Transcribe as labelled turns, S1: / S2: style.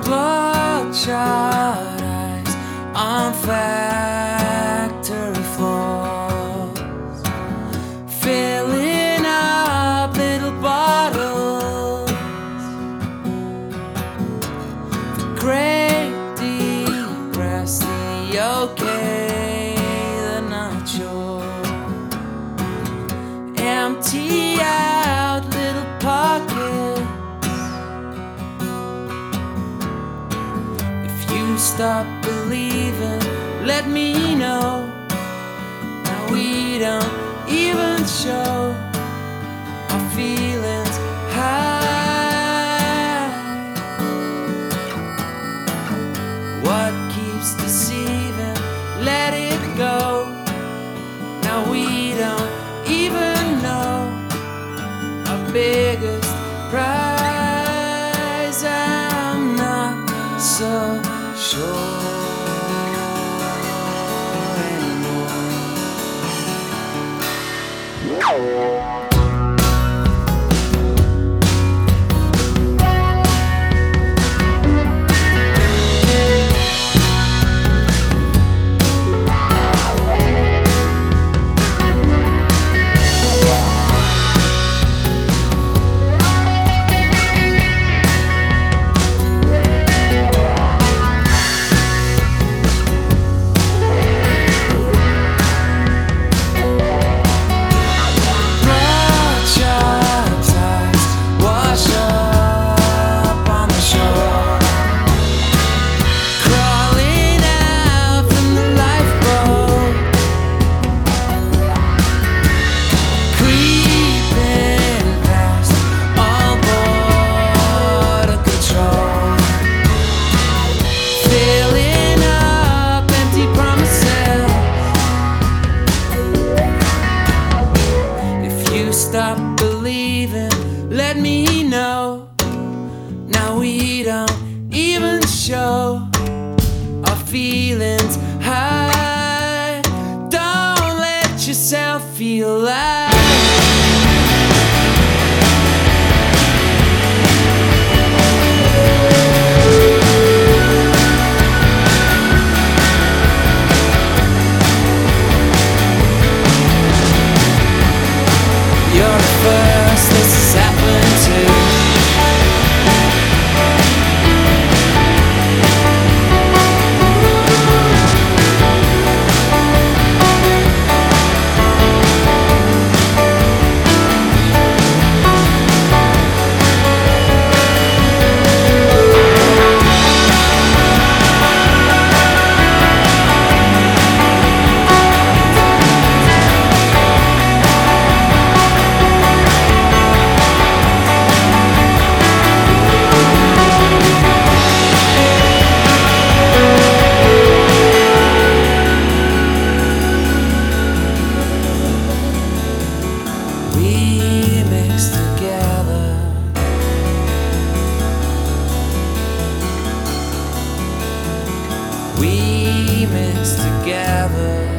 S1: bloodshot eyes on factory floors, filling up little bottles. The great depressed, the okay, the not sure. Empty out little pockets. If you stop believing, let me know. Now we don't even show our feelings high. What keeps deceiving? Let it go. Now we don't even know our biggest prize. I'm not so sure anymore. Stop believing, let me know. Now we don't even show our feelings high. Don't let yourself feel like you're the first this has happened to. We mix together.